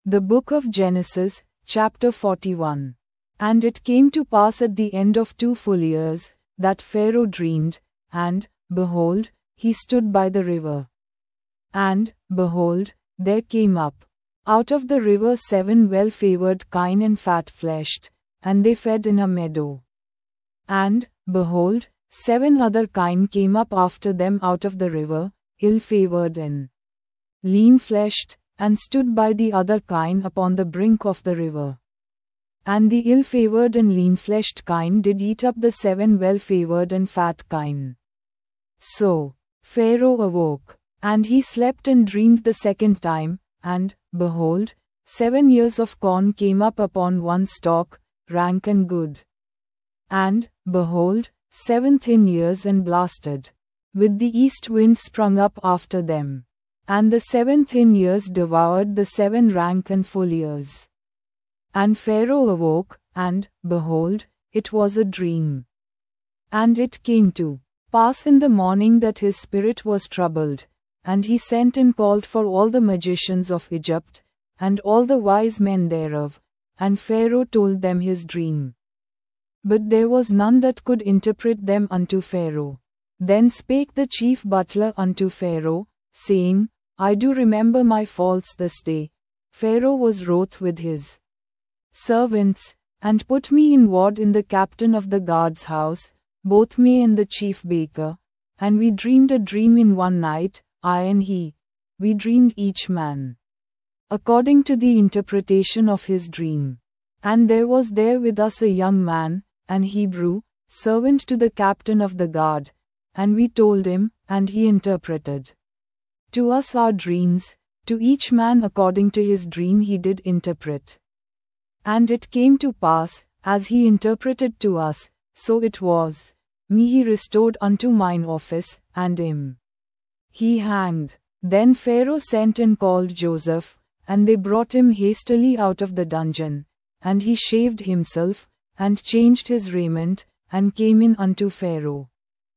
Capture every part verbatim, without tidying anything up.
The book of Genesis, chapter forty-one. And it came to pass at the end of two full years, that Pharaoh dreamed, and, behold, he stood by the river. And, behold, there came up out of the river seven well-favored kine and fat-fleshed, and they fed in a meadow. And, behold, seven other kine came up after them out of the river, ill-favored and lean-fleshed, and stood by the other kine upon the brink of the river. And the ill-favored and lean-fleshed kine did eat up the seven well-favored and fat kine. So Pharaoh awoke, and he slept and dreamed the second time, and, behold, seven ears of corn came up upon one stalk, rank and good. And, behold, seven thin ears and blasted, with the east wind sprung up after them. And the seven thin ears devoured the seven rank and full ears. And Pharaoh awoke, and, behold, it was a dream. And it came to pass in the morning that his spirit was troubled, and he sent and called for all the magicians of Egypt, and all the wise men thereof, and Pharaoh told them his dream. But there was none that could interpret them unto Pharaoh. Then spake the chief butler unto Pharaoh, saying, I do remember my faults this day. Pharaoh was wroth with his servants, and put me in ward in the captain of the guard's house, both me and the chief baker, and we dreamed a dream in one night, I and he. We dreamed each man according to the interpretation of his dream. And there was there with us a young man, an Hebrew, servant to the captain of the guard, and we told him, and he interpreted to us our dreams, to each man according to his dream he did interpret. And it came to pass, as he interpreted to us, so it was. Me he restored unto mine office, and him he hanged. Then Pharaoh sent and called Joseph, and they brought him hastily out of the dungeon. And he shaved himself, and changed his raiment, and came in unto Pharaoh.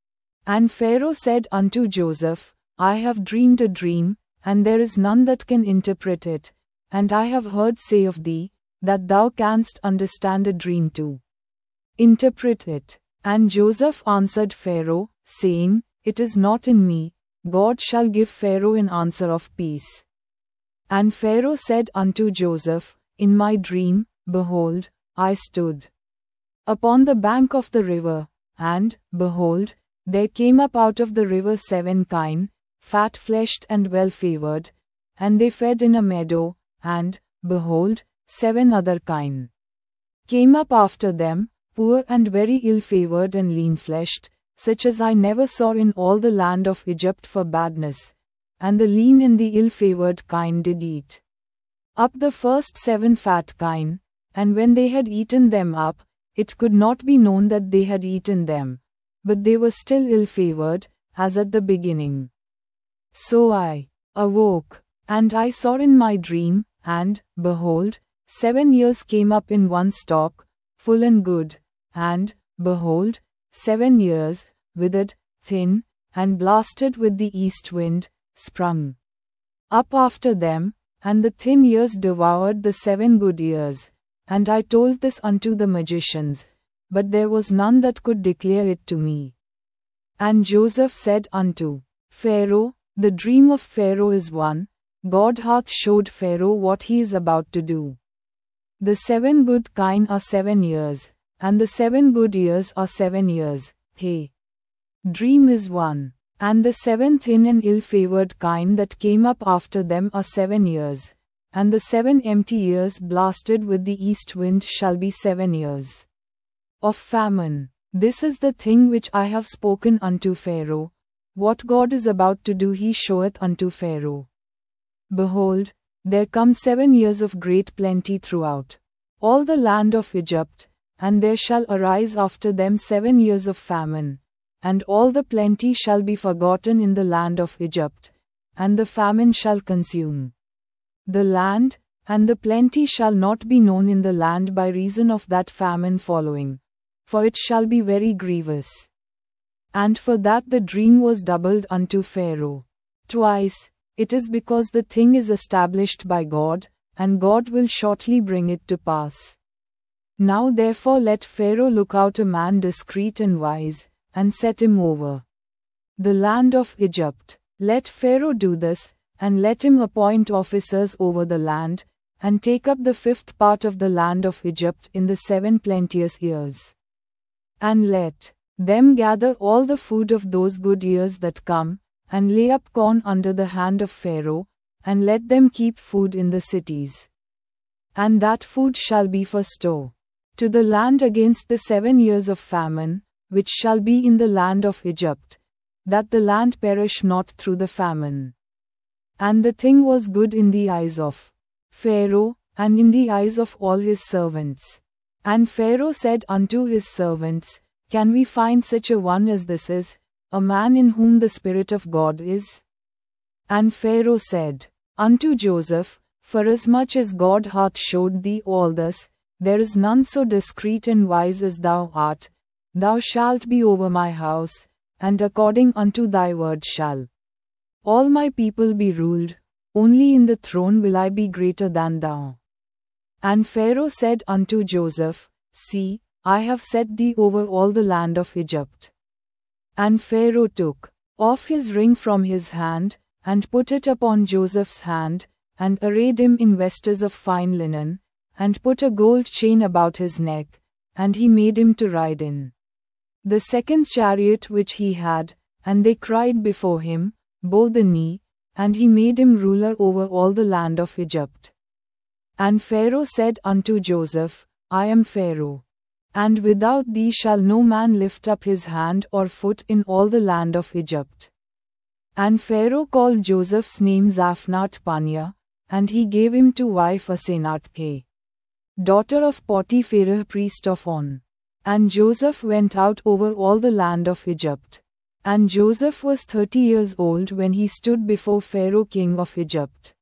And Pharaoh said unto Joseph, I have dreamed a dream, and there is none that can interpret it, and I have heard say of thee, that thou canst understand a dream too. Interpret it. And Joseph answered Pharaoh, saying, It is not in me, God shall give Pharaoh an answer of peace. And Pharaoh said unto Joseph, In my dream, behold, I stood upon the bank of the river, and, behold, there came up out of the river seven kine, fat-fleshed and well-favored, and they fed in a meadow, and, behold, seven other kine came up after them, poor and very ill-favored and lean-fleshed, such as I never saw in all the land of Egypt for badness. And the lean and the ill-favored kine did eat up the first seven fat kine, and when they had eaten them up, it could not be known that they had eaten them, but they were still ill-favored, as at the beginning. So I awoke, and I saw in my dream, and, behold, seven ears came up in one stalk, full and good, and, behold, seven ears, withered, thin, and blasted with the east wind, sprung up after them, and the thin ears devoured the seven good ears. And I told this unto the magicians, but there was none that could declare it to me. And Joseph said unto Pharaoh, The dream of Pharaoh is one, God hath showed Pharaoh what he is about to do. The seven good kine are seven years, and the seven good years are seven years. Hey! Dream is one. And the seven thin and ill-favored kine that came up after them are seven years, and the seven empty years blasted with the east wind shall be seven years of famine. This is the thing which I have spoken unto Pharaoh. What God is about to do he showeth unto Pharaoh. Behold, there come seven years of great plenty throughout all the land of Egypt, and there shall arise after them seven years of famine, and all the plenty shall be forgotten in the land of Egypt, and the famine shall consume the land, and the plenty shall not be known in the land by reason of that famine following, for it shall be very grievous. And for that the dream was doubled unto Pharaoh twice. It is because the thing is established by God, and God will shortly bring it to pass. Now therefore let Pharaoh look out a man discreet and wise, and set him over the land of Egypt. Let Pharaoh do this, and let him appoint officers over the land, and take up the fifth part of the land of Egypt in the seven plenteous years. And let them gather all the food of those good years that come, and lay up corn under the hand of Pharaoh, and let them keep food in the cities. And that food shall be for store to the land against the seven years of famine, which shall be in the land of Egypt, that the land perish not through the famine. And the thing was good in the eyes of Pharaoh, and in the eyes of all his servants. And Pharaoh said unto his servants, Can we find such a one as this is, a man in whom the Spirit of God is? And Pharaoh said unto Joseph, Forasmuch as God hath showed thee all this, there is none so discreet and wise as thou art. Thou shalt be over my house, and according unto thy word shall all my people be ruled. Only in the throne will I be greater than thou. And Pharaoh said unto Joseph, See, I have set thee over all the land of Egypt. And Pharaoh took off his ring from his hand, and put it upon Joseph's hand, and arrayed him in vestes of fine linen, and put a gold chain about his neck, and he made him to ride in the second chariot which he had, and they cried before him, Bow the knee, and he made him ruler over all the land of Egypt. And Pharaoh said unto Joseph, I am Pharaoh, and without thee shall no man lift up his hand or foot in all the land of Egypt. And Pharaoh called Joseph's name Zaphnath-Paneah, and he gave him to wife Asenath, daughter of Potiphar priest of On. And Joseph went out over all the land of Egypt. And Joseph was thirty years old when he stood before Pharaoh king of Egypt.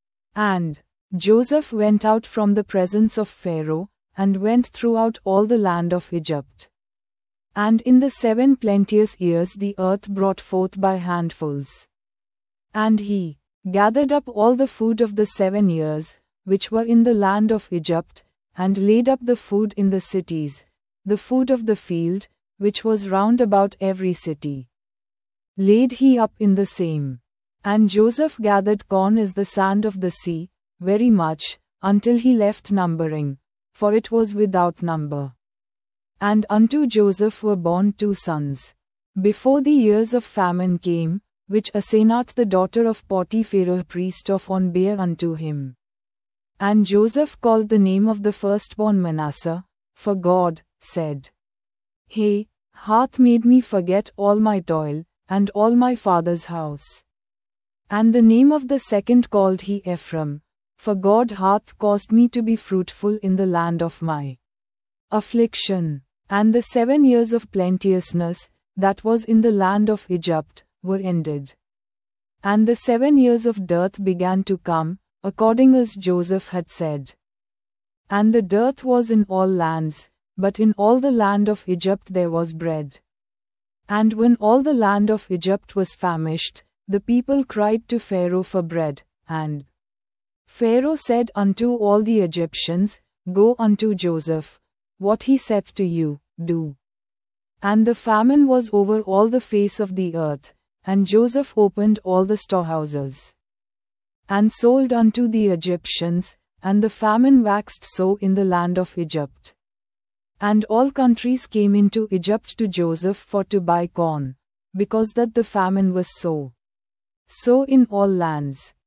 And Joseph went out from the presence of Pharaoh, and went throughout all the land of Egypt. And in the seven plenteous years the earth brought forth by handfuls. And he gathered up all the food of the seven years, which were in the land of Egypt, and laid up the food in the cities, the food of the field, which was round about every city, laid he up in the same. And Joseph gathered corn as the sand of the sea, very much, until he left numbering, for it was without number. And unto Joseph were born two sons, before the years of famine came, which Asenath the daughter of Potiphar priest of On bare unto him. And Joseph called the name of the firstborn Manasseh, for God said, He hath made me forget all my toil, and all my father's house. And the name of the second called he Ephraim, for God hath caused me to be fruitful in the land of my affliction. And the seven years of plenteousness, that was in the land of Egypt, were ended. And the seven years of dearth began to come, according as Joseph had said. And the dearth was in all lands, but in all the land of Egypt there was bread. And when all the land of Egypt was famished, the people cried to Pharaoh for bread, and Pharaoh said unto all the Egyptians, Go unto Joseph, what he saith to you, do. And the famine was over all the face of the earth, and Joseph opened all the storehouses, and sold unto the Egyptians, and the famine waxed so in the land of Egypt. And all countries came into Egypt to Joseph for to buy corn, because that the famine was so. So in all lands.